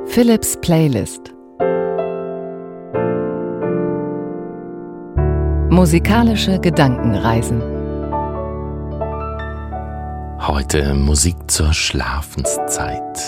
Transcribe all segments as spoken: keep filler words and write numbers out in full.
Philips Playlist. Musikalische Gedankenreisen. Heute Musik zur Schlafenszeit.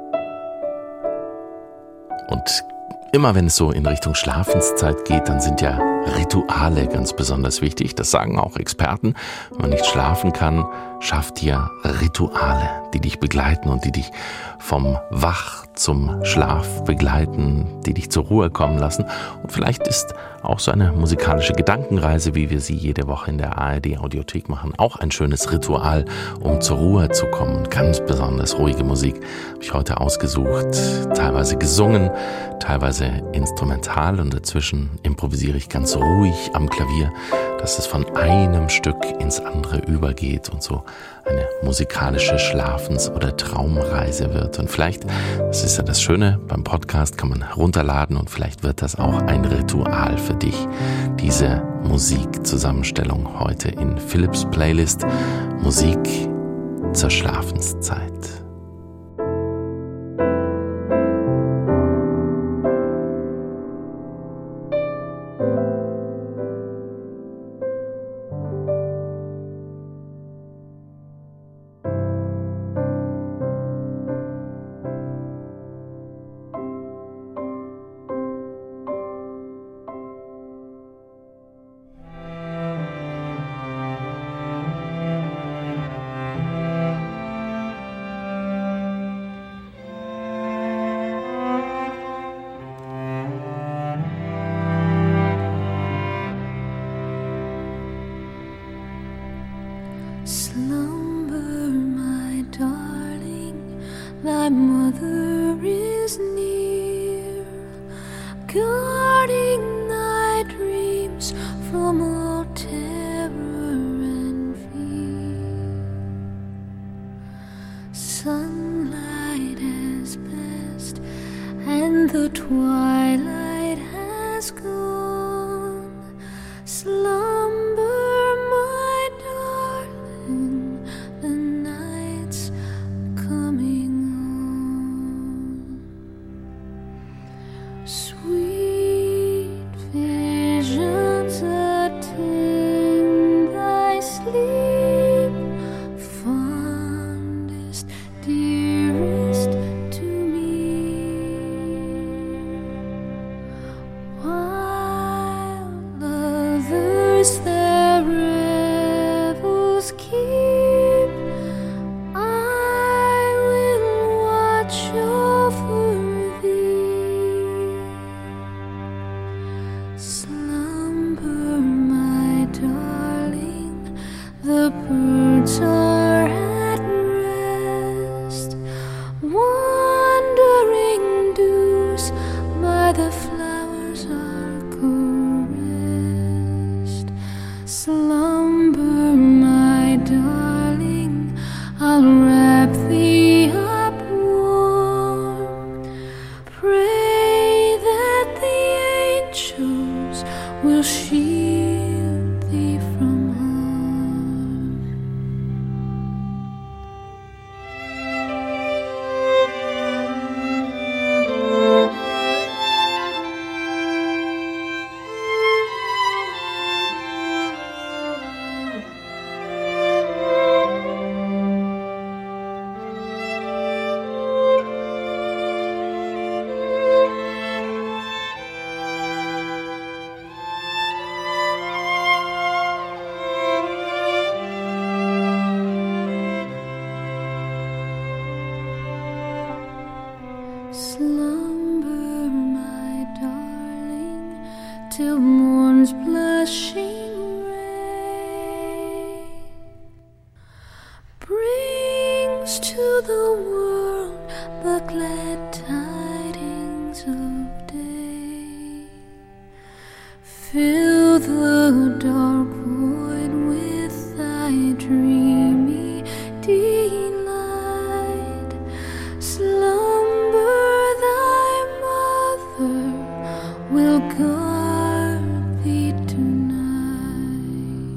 Und immer wenn es so in Richtung Schlafenszeit geht, dann sind ja Rituale ganz besonders wichtig. Das sagen auch Experten. Wenn man nicht schlafen kann, schafft dir Rituale, die dich begleiten und die dich vom Wach zum Schlaf begleiten, die dich zur Ruhe kommen lassen. Und vielleicht ist auch so eine musikalische Gedankenreise, wie wir sie jede Woche in der A R D-Audiothek machen, auch ein schönes Ritual, um zur Ruhe zu kommen. Und ganz besonders ruhige Musik habe ich heute ausgesucht, teilweise gesungen, teilweise instrumental und dazwischen improvisiere ich ganz ruhig am Klavier, dass es von einem Stück ins andere übergeht und so eine musikalische Schlafens- oder Traumreise wird. Und vielleicht, das ist ja das Schöne, beim Podcast kann man herunterladen und vielleicht wird das auch ein Ritual für dich, diese Musikzusammenstellung heute in Philips Playlist Musik zur Schlafenszeit. Slumber, my darling, thy mother is near, guarding thy dreams from all terror and fear. Sunlight has passed and the twilight has gone. Slumber, my darling, the night's coming on. Sweet visions attend thy sleep, fondest, dearest to me. While others their revels keep, I will watch over thee. Slumber, my darling, the birds are at rest, wandering dews by the flowers are caressed. Slumber, my darling, I'll wrap thee up warm. Pray that the angels will shield thee from harm. Slumber, my darling, till morn's blushing ray brings to the world the glad tidings of day. Fill the dark void with thy dreamy delight. Slumber, thy mother will guard thee tonight.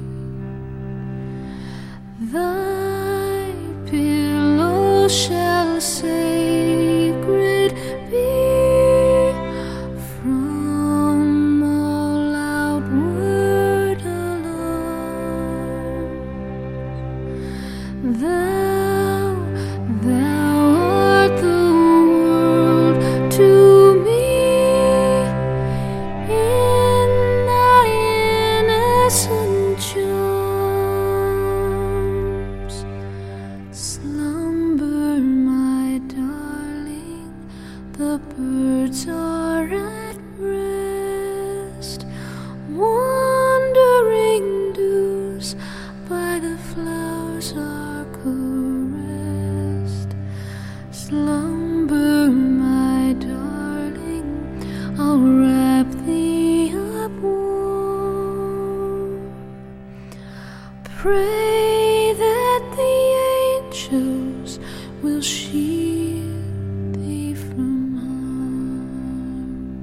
Thy pillow shall sacred be. pray that the angels will shield thee from harm.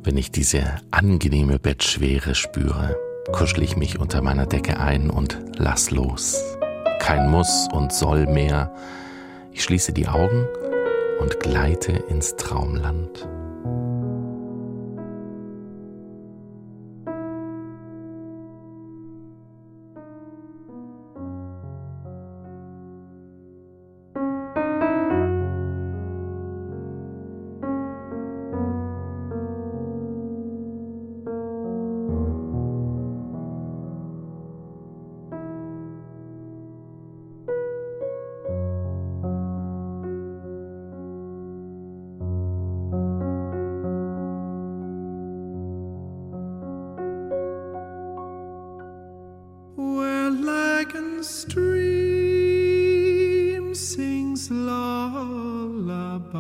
Wenn ich diese angenehme Bettschwere spüre, kuschel ich mich unter meiner Decke ein und lass los. Kein Muss und Soll mehr. Ich schließe die Augen und gleite ins Traumland. Stream sings lullaby,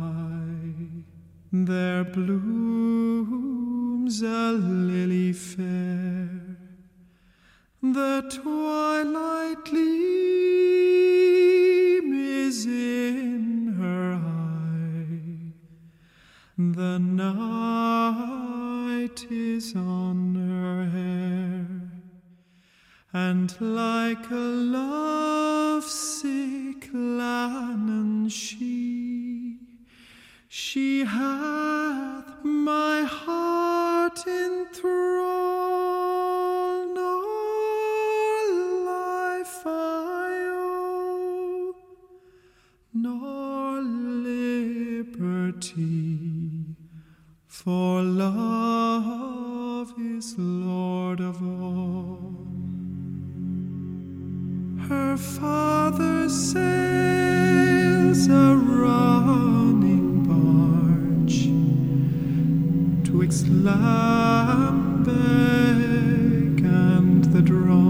there blooms a lily fair, the twilight gleam is in her eye, the night is on her hair, and like a love-sick Lannan she, she hath my heart in thrall, nor life I owe, nor liberty, for love is Lord of all. Her father sails a running barge twixt Lambeck and the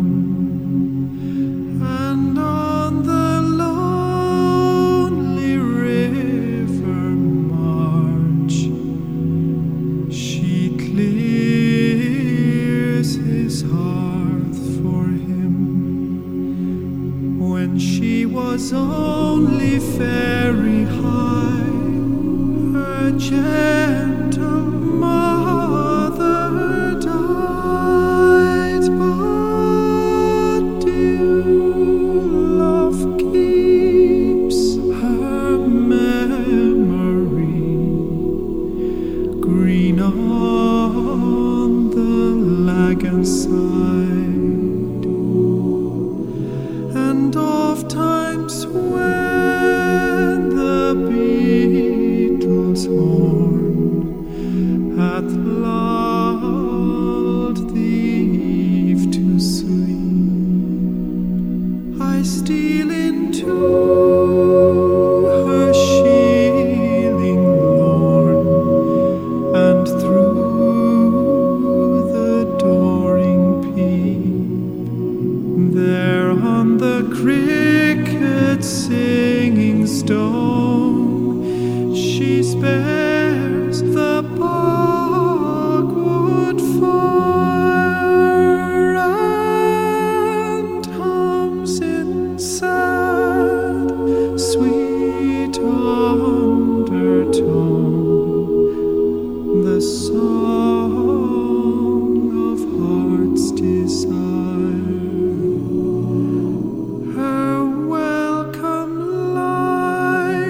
Drum, and on the lonely river marge she clears his hearth for him. When she was only very high, her gentle mother died, but dear love keeps her memory green on the Lagan side. And oft times when the beetle's horn hath lulled the eve to sleep, I steal into her shieling lorn, and through the dooring peep, there on the cricket singing stone, she spares the bogwood fire, and hums in sad, sweet undertone the song of heart's desire. Her welcome light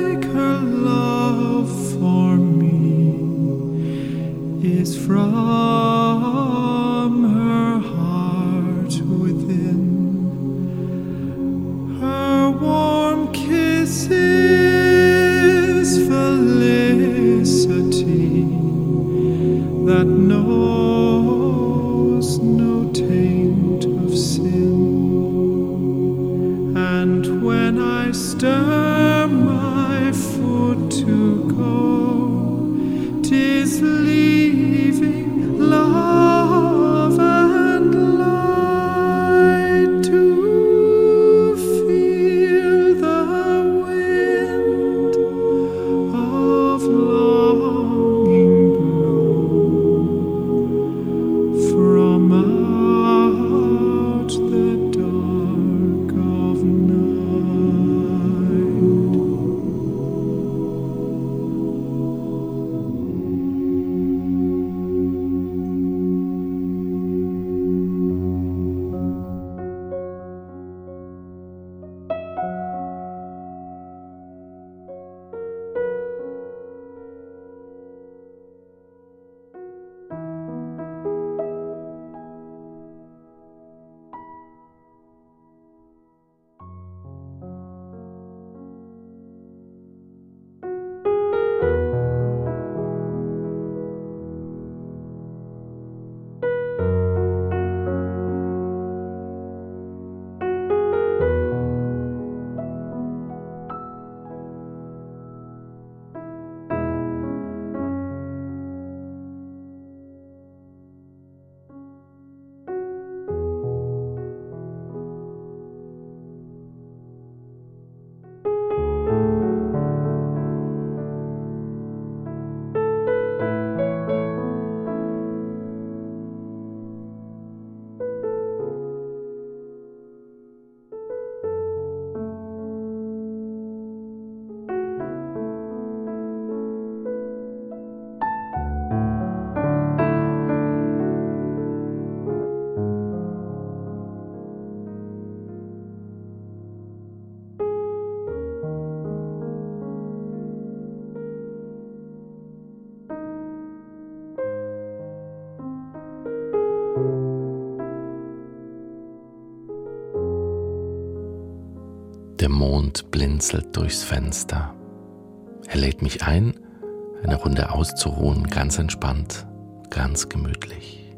Der Mond blinzelt durchs Fenster. Er lädt mich ein, eine Runde auszuruhen, ganz entspannt, ganz gemütlich.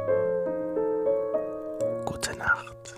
Gute Nacht.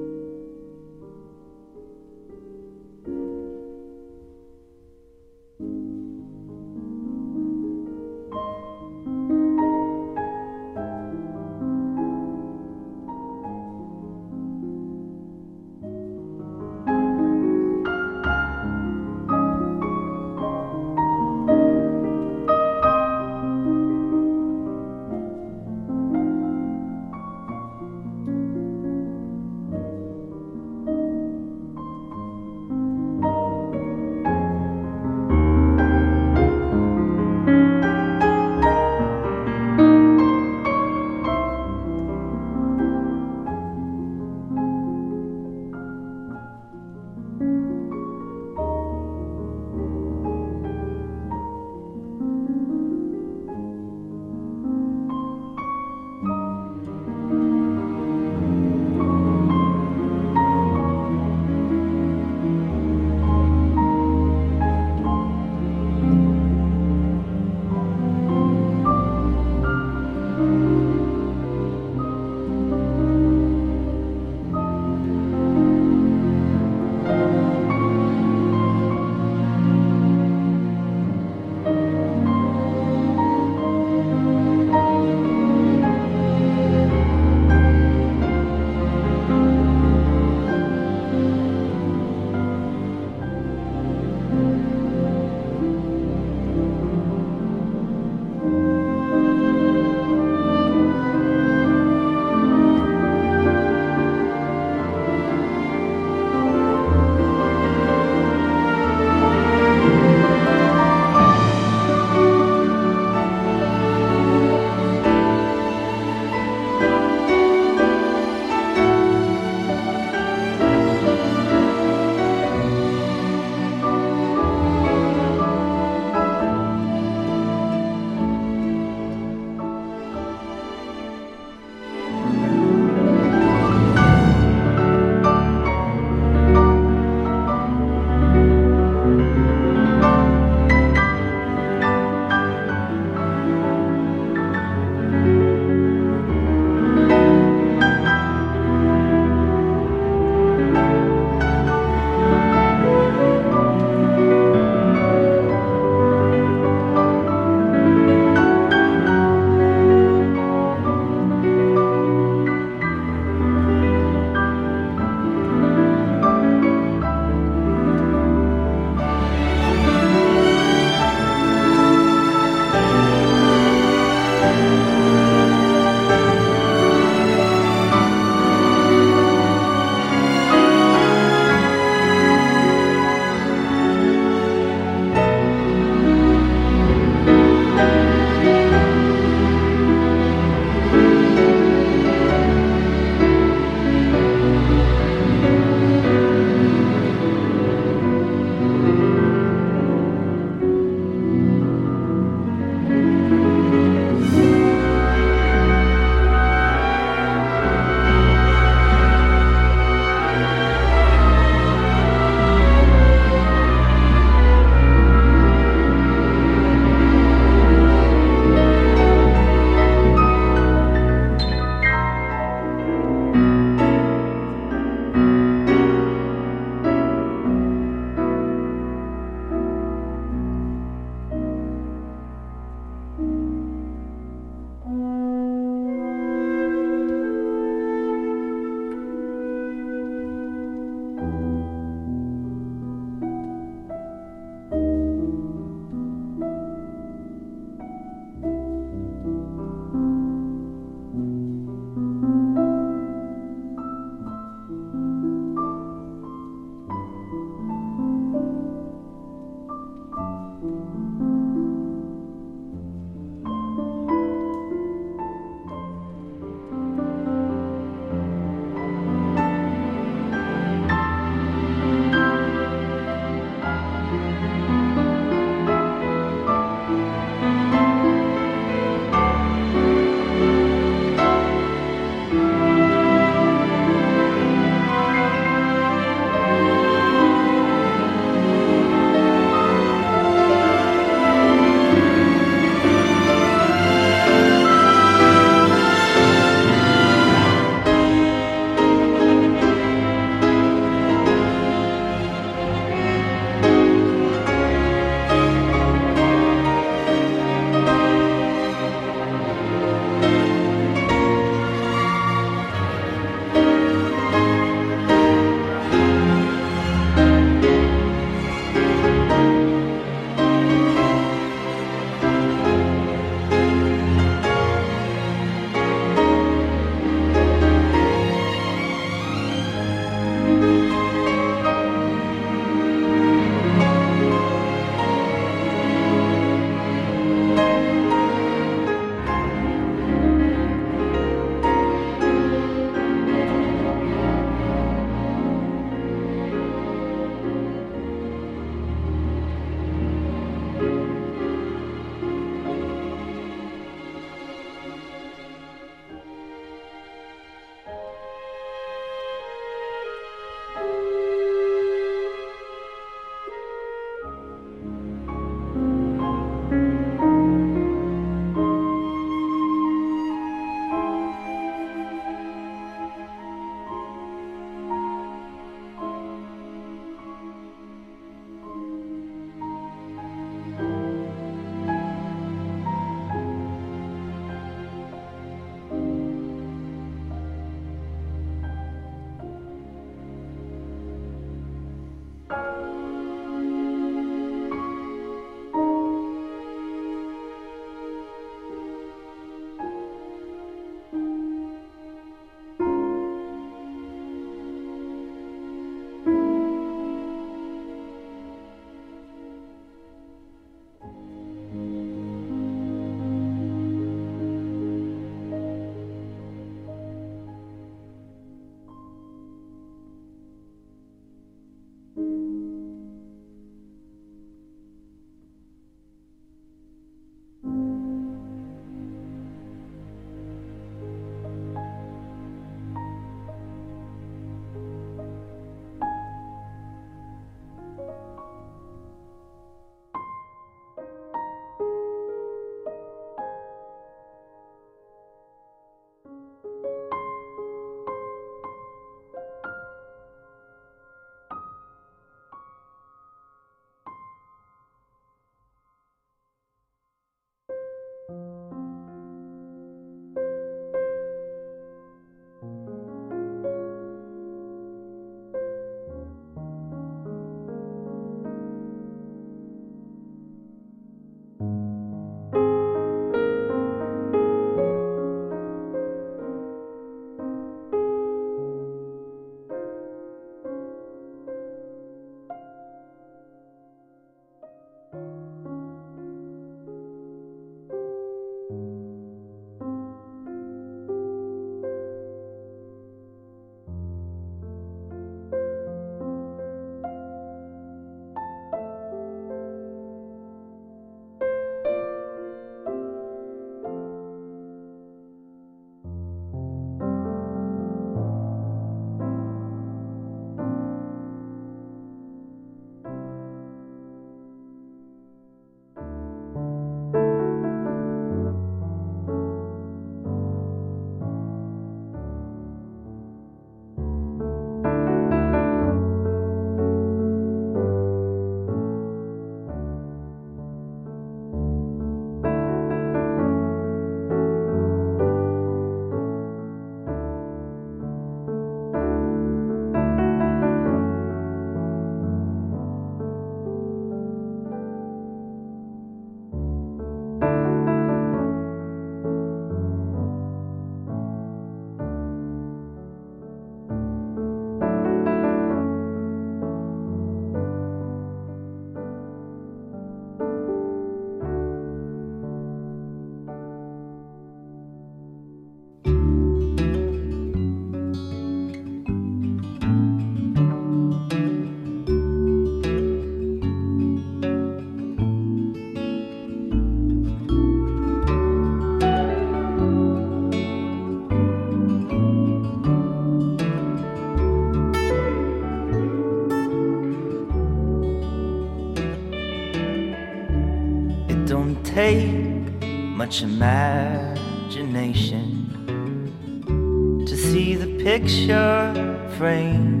don't take much imagination to see the picture frame.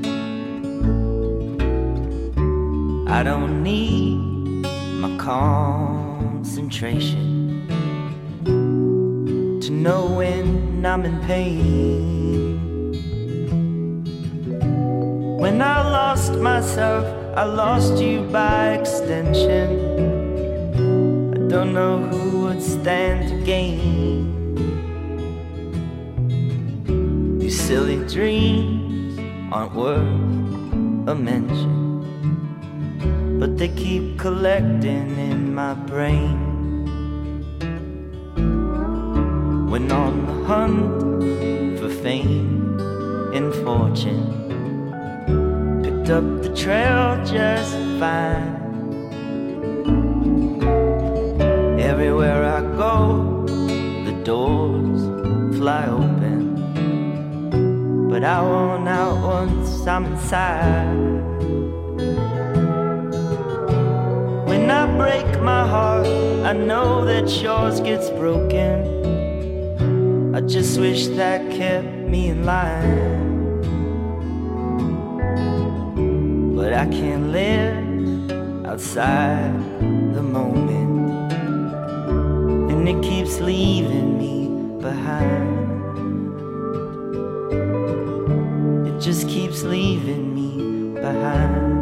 I don't need my concentration to know when I'm in pain. When I lost myself, I lost you by extension. I don't know who would stand to gain. These silly dreams aren't worth a mention, but they keep collecting in my brain. When on the hunt for fame and fortune, picked up the trail just fine. Everywhere I go, the doors fly open, but I won't out once I'm inside. When I break my heart, I know that yours gets broken. I just wish that kept me in line. But I can't live outside the moment, and it keeps leaving me behind. It just keeps leaving me behind.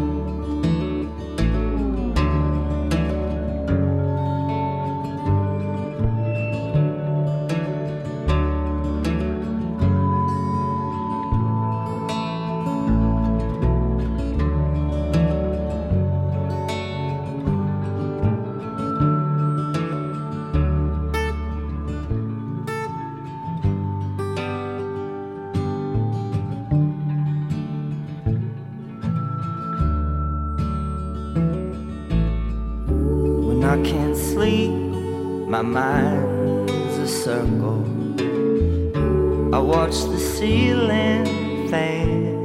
I can't sleep, my mind's a circle. I watch the ceiling fan.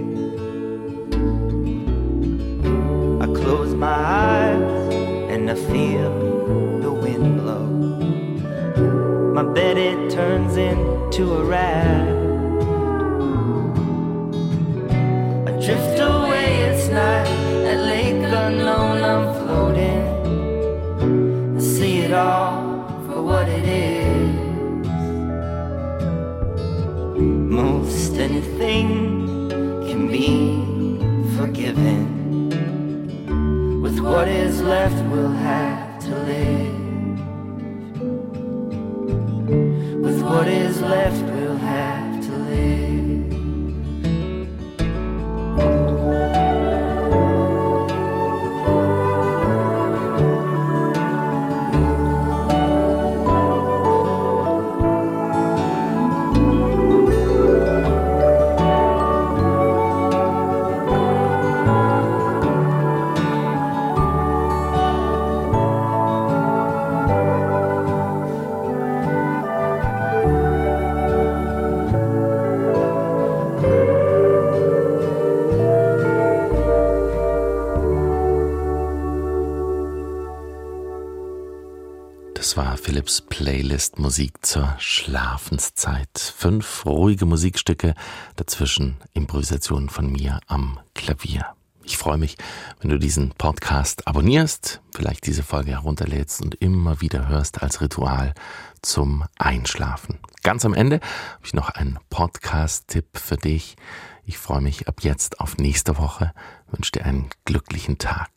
I close my eyes and I feel the wind blow. My bed, it turns into a raft. I drift away, it's night, at lake unknown I'm floating. See it all for what it is. Most anything can be forgiven. With what is left we'll have to live. With what is left we'll have to live. Das war Philipps Playlist Musik zur Schlafenszeit. Fünf ruhige Musikstücke, dazwischen Improvisationen von mir am Klavier. Ich freue mich, wenn du diesen Podcast abonnierst, vielleicht diese Folge herunterlädst und immer wieder hörst als Ritual zum Einschlafen. Ganz am Ende habe ich noch einen Podcast-Tipp für dich. Ich freue mich ab jetzt auf nächste Woche, wünsche dir einen glücklichen Tag.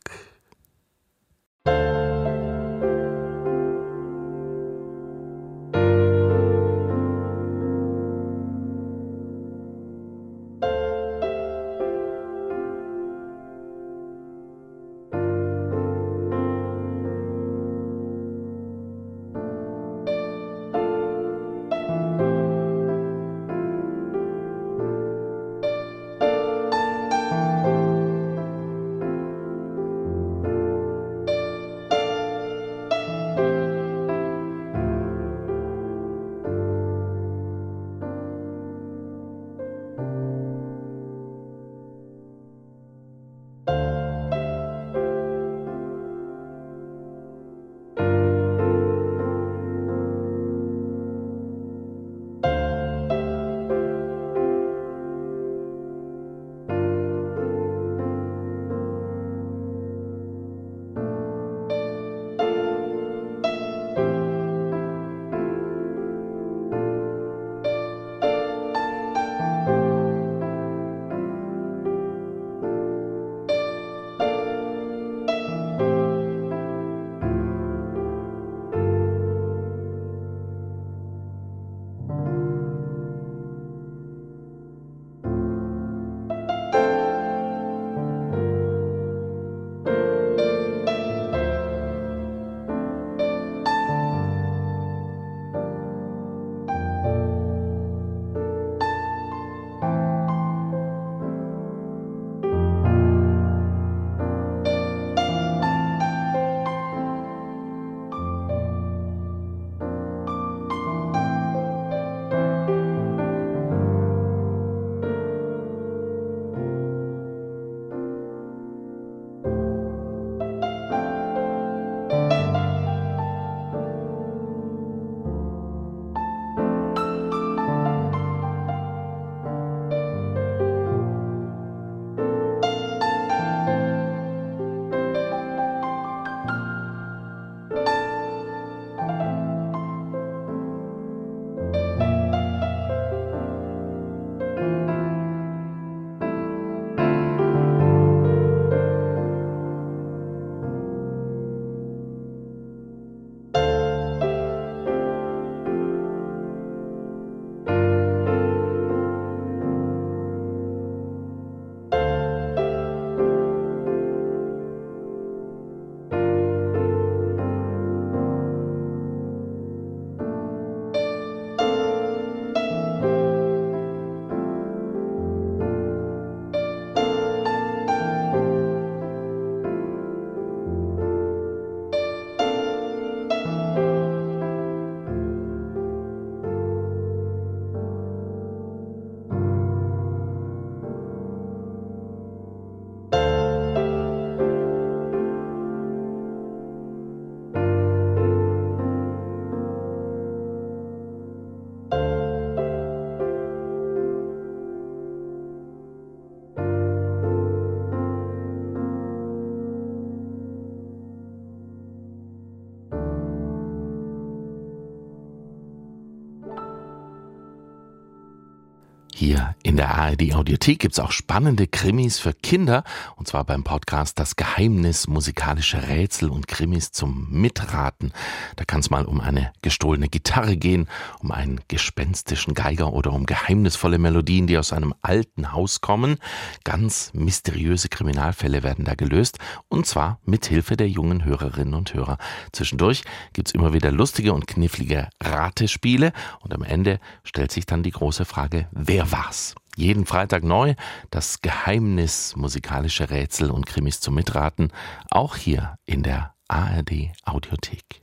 Hier in der A R D Audiothek gibt's auch spannende Krimis für Kinder, und zwar beim Podcast Das Geheimnis, musikalische Rätsel und Krimis zum Mitraten. Da kann es mal um eine gestohlene Gitarre gehen, um einen gespenstischen Geiger oder um geheimnisvolle Melodien, die aus einem alten Haus kommen. Ganz mysteriöse Kriminalfälle werden da gelöst, und zwar mit Hilfe der jungen Hörerinnen und Hörer. Zwischendurch gibt's immer wieder lustige und knifflige Ratespiele, und am Ende stellt sich dann die große Frage, wer war's? Jeden Freitag neu, das Geheimnis, musikalische Rätsel und Krimis zum Mitraten, auch hier in der A R D Audiothek.